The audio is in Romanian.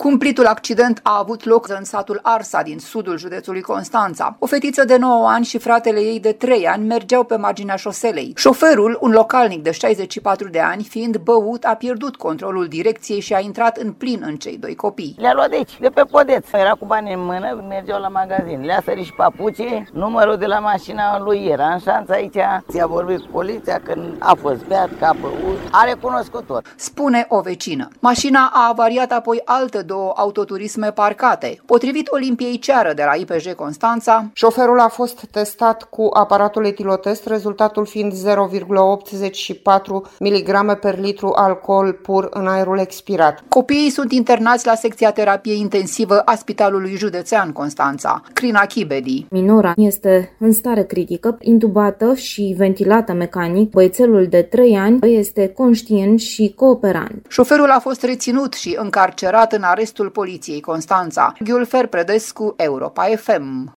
Cumplitul accident a avut loc în satul Arsa din sudul județului Constanța. O fetiță de 9 ani și fratele ei de 3 ani mergeau pe marginea șoselei. Șoferul, un localnic de 64 de ani, fiind băut, a pierdut controlul direcției și a intrat în plin în cei doi copii. Le-a luat de aici, de pe podeț. Era cu bani în mână, mergeau la magazin. Le-a sărit și papucii, numărul de la mașina lui era în șanță aici. Ți-a vorbit cu poliția că a fost beat, că a băut, a recunoscut-o. Spune o vecină. Mașina a avariat apoi alte 2 autoturisme parcate. Potrivit Olimpiei Ceară de la IPJ Constanța, șoferul a fost testat cu aparatul etilotest, rezultatul fiind 0,84 mg per litru alcool pur în aerul expirat. Copiii sunt internați la secția terapie intensivă a Spitalului Județean Constanța. Crina Chibedi. Minora este în stare critică, intubată și ventilată mecanic. Băiețelul de 3 ani este conștient și cooperant. Șoferul a fost reținut și încarcerat în arestul poliției Constanța. Ghiul Ferpredescu, Europa FM.